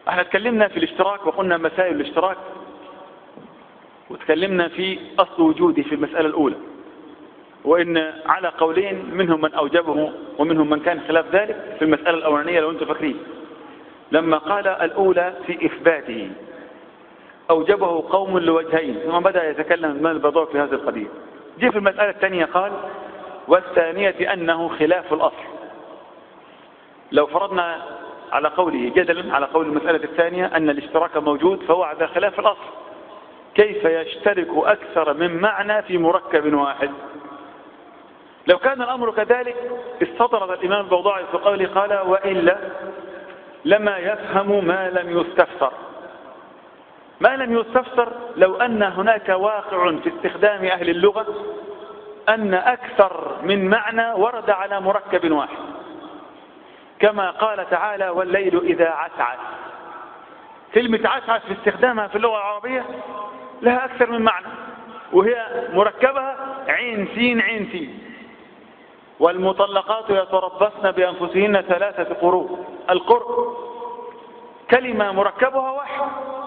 احنا اتكلمنا في الاشتراك وقلنا مسائل الاشتراك، وتكلمنا في أصل وجوده في المسألة الأولى، وإن على قولين منهم من أوجبه ومنهم من كان خلاف ذلك في المسألة الأولانية لو أنتم فاكرين. لما قال الأولى في إثباته أوجبه قوم لوجهين، ثم بدأ يتكلم من البضوع في هذه القضية. جه في المسألة الثانية قال والثانية أنه خلاف الأصل. لو فرضنا على قوله جدلا على قول المسألة الثانية أن الاشتراك موجود فهو على خلاف الأصل، كيف يشترك أكثر من معنى في مركب واحد؟ لو كان الأمر كذلك استطرد الإمام البوضاعي في قوله قال وإلا لما يفهم ما لم يستفسر. ما لم يستفسر لو أن هناك واقع في استخدام أهل اللغة أن أكثر من معنى ورد على مركب واحد، كما قال تعالى والليل إذا عسعس. كلمة عسعس في استخدامها في اللغة العربية لها أكثر من معنى، وهي مركبها عين سين عين سين. والمطلقات يتربصن بأنفسهن 3 قروء. القرء كلمة مركبها واحد،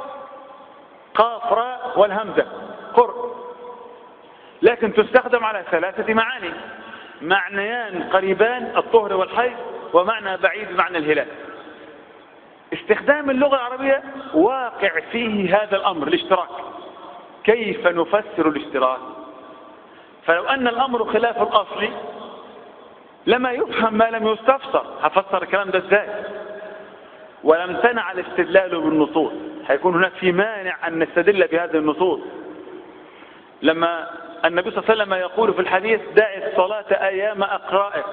قاف راء والهمزة قرء، لكن تستخدم على 3 معاني، معنيان قريبان الطهر والحيض، ومعنى بعيد معنى الهلال. استخدام اللغة العربية واقع فيه هذا الأمر الاشتراك. كيف نفسر الاشتراك؟ فلو أن الأمر خلاف الأصل لما يفهم ما لم يستفسر. هفسر الكلام ده ازاي؟ ولم تنع الاستدلال بالنصوص، هيكون هناك في مانع أن نستدل بهذه النصوص. لما النبي صلى الله عليه وسلم يقول في الحديث دع الصلاة أيام أقرائك.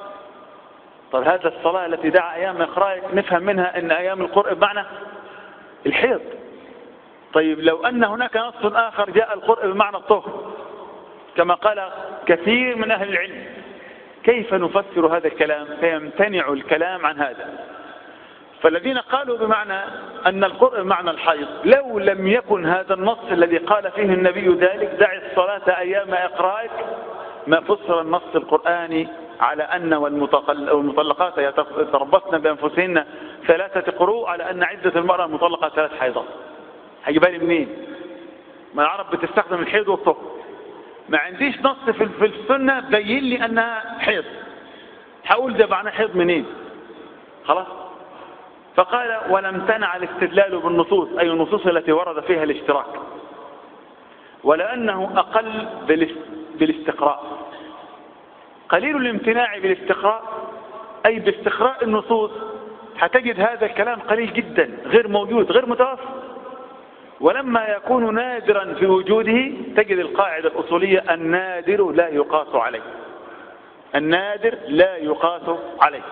طب هذا الصلاة التي دعا أيام أقرائك نفهم منها أن أيام القرء بمعنى الحيض. طيب لو أن هناك نص آخر جاء القرء بمعنى الطهر كما قال كثير من أهل العلم، كيف نفسر هذا الكلام؟ فيمتنع الكلام عن هذا. فالذين قالوا بمعنى أن القرء بمعنى الحيض لو لم يكن هذا النص الذي قال فيه النبي ذلك دع الصلاة أيام إقرائك ما فسر النص القرآني على أن والمطلقات يتربصن بأنفسهن 3 قروء على أن عدة المرأة المطلقة 3 حيضات. هيجيبها لي منين؟ ما العرب بتستخدم الحيض والطهر، ما عنديش نص في السنة بين لي أنها حيض، هقول ده معنى حيض منين؟ خلاص. فقال ولم تنع الاستدلال بالنصوص، أي النصوص التي ورد فيها الاشتراك، ولأنه أقل بالاستقراء. قليل الامتناع بالاستقراء أي باستقراء النصوص، هتجد هذا الكلام قليل جدا غير موجود غير متوفر. ولما يكون نادرا في وجوده تجد القاعدة الأصولية النادر لا يقاس عليه، النادر لا يقاس عليه.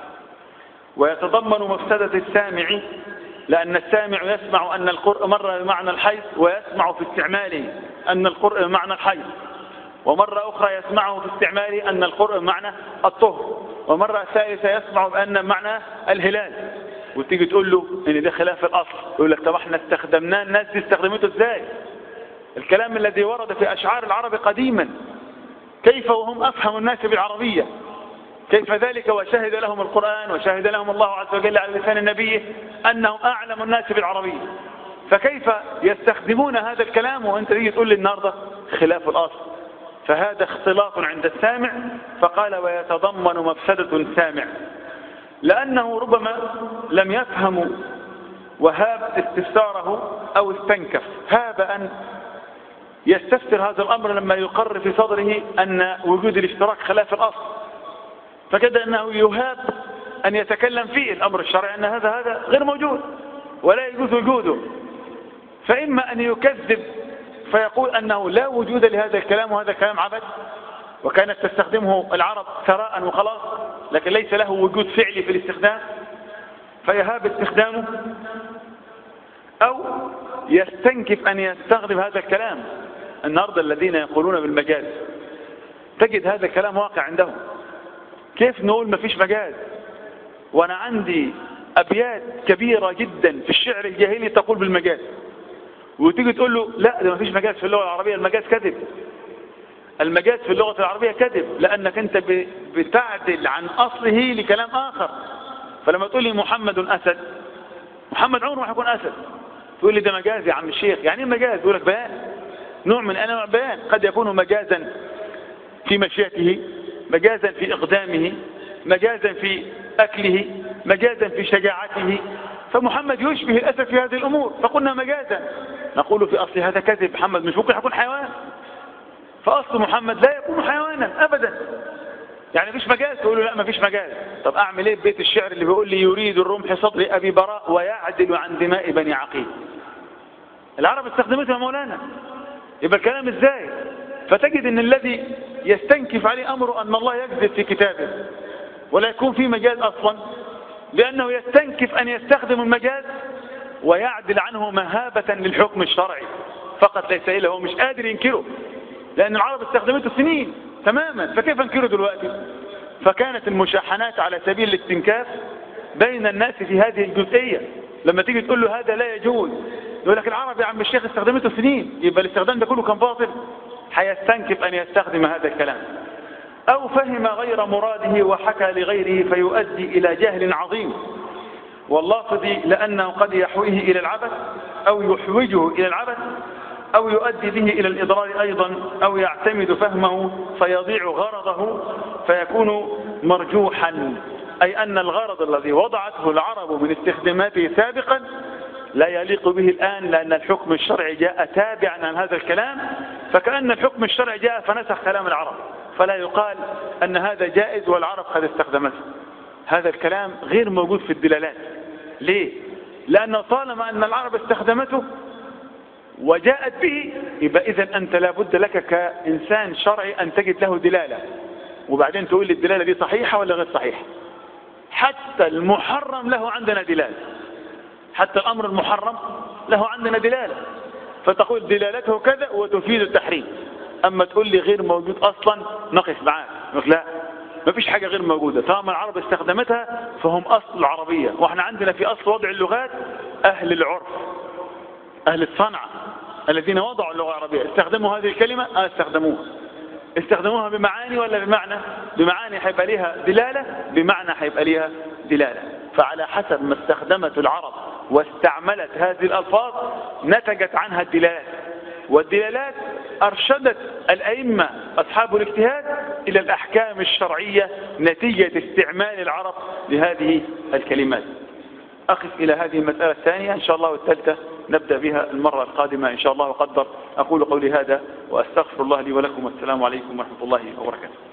ويتضمن مفسدة السامع، لأن السامع يسمع أن القرء مرة بمعنى الحيض ويسمع في استعماله أن القرء بمعنى الحيض، ومرة أخرى يسمعه في استعماله أن القرء بمعنى الطهر، ومرة ثالثة يسمع بأن معنى الهلال. وتيجي تقول له إن ده خلاف الأصل، يقول لك طب احنا استخدمناه، الناس دي استخدمته ازاي؟ الكلام الذي ورد في أشعار العرب قديما كيف وهم أفهم الناس بالعربية؟ كيف ذلك وشهد لهم القرآن وشهد لهم الله عز وجل على لسان النبي أنهم أعلم الناس بالعربية، فكيف يستخدمون هذا الكلام وأنت تيجي تقول لي النهاردة خلاف الأصل؟ فهذا اختلاط عند السامع. فقال ويتضمن مفسدة السامع، لأنه ربما لم يفهم وهاب استفساره أو استنكف، هاب أن يستفسر هذا الأمر لما يقر في صدره أن وجود الاشتراك خلاف الأصل، فكده أنه يهاب أن يتكلم فيه الأمر الشرعي أن هذا غير موجود ولا يجوز وجوده. فإما أن يكذب فيقول أنه لا وجود لهذا الكلام وهذا الكلام عبث وكانت تستخدمه العرب ثراء وخلاص، لكن ليس له وجود فعلي في الاستخدام فيهاب استخدامه، أو يستنكف أن يستخدم هذا الكلام. النهارده الذين يقولون بالمجاز تجد هذا الكلام واقع عندهم. كيف نقول ما فيش مجاز وأنا عندي أبيات كبيرة جدا في الشعر الجاهلي تقول بالمجاز، وتيجي تقول له لا ده ما فيش مجاز في اللغة العربية، المجاز كذب. المجاز في اللغة العربية كذب، لأنك أنت بتعدل عن أصله لكلام آخر. فلما تقول لي محمد أسد محمد عمره ما هيكون أسد. تقول لي ده مجاز يا عم الشيخ. يعني ايه مجاز؟ يقول لك بيان، نوع من أنواع البيان. قد يكون مجازا في مشيته، مجازا في إقدامه، مجازا في أكله، مجازا في شجاعته. فمحمد يشبه الأسد في هذه الأمور، فقلنا مجازا. نقول في أصل هذا كذب، محمد مش ممكن يكون حيوان، فأصل محمد لا يكون حيوانا أبدا. يعني مفيش مجاز. تقول له لا مفيش مجاز. طب أعمل إيه ببيت الشعر اللي بيقول لي يريد الرمح صدر أبي براء ويعدل عن دماء بني عقيل؟ العرب استخدمتها يا مولانا. يبقى الكلام إزاي؟ فتجد أن الذي يستنكف عليه أمره أن الله يكذب في كتابه ولا يكون فيه مجاز أصلا، لأنه يستنكف أن يستخدم المجاز ويعدل عنه مهابة للحكم الشرعي فقط، ليس إلا هو مش قادر ينكره، لأن العرب استخدمته سنين تماما، فكيف انكره دلوقتي؟ فكانت المشاحنات على سبيل الاستنكاف بين الناس في هذه الجزئية. لما تيجي تقول له هذا لا يجوز، يقول لك العرب يا عم الشيخ استخدمته سنين، يبقى الاستخدام ده كله كان باطل. هيستنكف أن يستخدم هذا الكلام، أو فهم غير مراده وحكى لغيره فيؤدي إلى جهل عظيم واللافظ، لأنه قد يحويه إلى العبث أو يحوجه إلى العبث أو يؤدي به إلى الإضرار أيضا، أو يعتمد فهمه فيضيع غرضه فيكون مرجوحا، أي أن الغرض الذي وضعته العرب من استخداماته سابقا لا يليق به الآن، لأن الحكم الشرعي جاء تابعا عن هذا الكلام، فكأن الحكم الشرعي جاء فنسخ كلام العرب، فلا يقال أن هذا جائز والعرب قد استخدمته. هذا الكلام غير موجود في الدلالات. ليه؟ لأنه طالما أن العرب استخدمته وجاءت به، يبقى إذن أنت لابد لك كإنسان شرعي أن تجد له دلالة، وبعدين تقول لي الدلالة دي صحيحة ولا غير صحيحة. حتى المحرم له عندنا دلالة، حتى الأمر المحرم له عندنا دلالة، فتقول دلالته كذا وتفيد التحريم. أما تقول لي غير موجود أصلا نقف معاك، نقول لا، ما فيش حاجة غير موجودة، طالما العرب استخدمتها فهم أصل العربية. وإحنا عندنا في أصل وضع اللغات أهل العرف، أهل الصنعة الذين وضعوا اللغة العربية استخدموا هذه الكلمة، استخدموها بمعاني ولا بمعنى؟ بمعاني هيبقى ليها دلالة، بمعنى هيبقى ليها دلالة. فعلى حسب ما استخدمت العرب واستعملت هذه الألفاظ نتجت عنها الدلالات، والدلالات أرشدت الأئمة أصحاب الاجتهاد إلى الأحكام الشرعية نتيجة استعمال العرب لهذه الكلمات. أقف إلى هذه المسألة الثانية إن شاء الله، والثالثة نبدأ بها المرة القادمة إن شاء الله وقدر. أقول قولي هذا وأستغفر الله لي ولكم، والسلام عليكم ورحمة الله وبركاته.